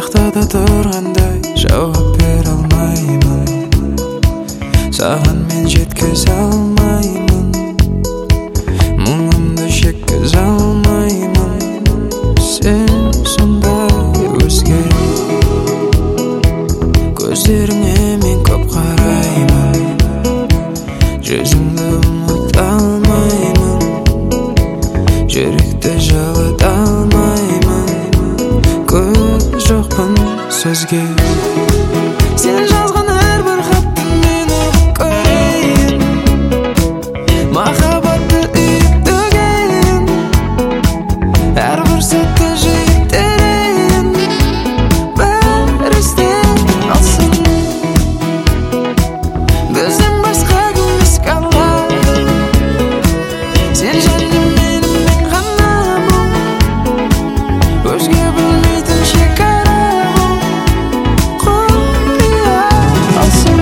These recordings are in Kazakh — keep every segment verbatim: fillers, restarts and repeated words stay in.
Тақтада тұрғандай жауап бере алмаймын, саған мен жеткізе алмаймын, мұңымды жеткізе алмаймын. Сен сондай өзге, көздеріңе мен көп қараймын, жүзіңді ұмыта алмаймын, жүректі жылыта алмаймын, көз жоқпын сөзге. Сен жазған әрбір хатты мен оқып көрейін, махаббатты үйттіген, әрбір сәтті житерейін, бәрі естен алсын. Бізден басқа күміс қалады, сен жаным менің мен ғанамын, өзге білмейтін шекара құпия алсын.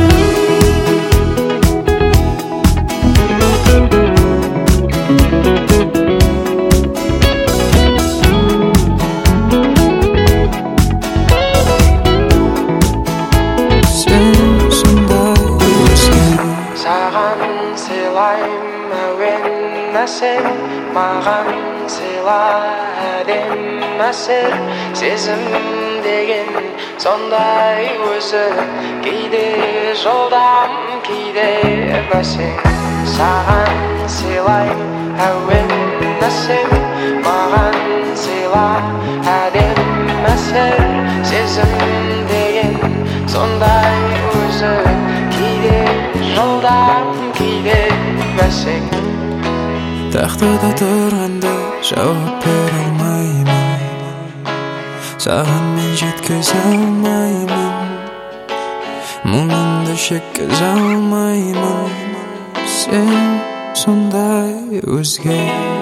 Сен сондай өзге, Саған сыйлайым әуен әсер, маған сыйла әдем әсер. Сезім деген сондай өзі, кейде жылдам, кейде бәсең. Саған сыйлайым әуен әсер, маған сыйла әдем әсер. Сезім деген сондай өзі, кейде жылдам, кейде бәсең. тақтада тұрғанда жауап бере алмаймын, саған мен жеткізе алмаймын, мұңымды жеткізе алмаймын. Сен сондай өзге.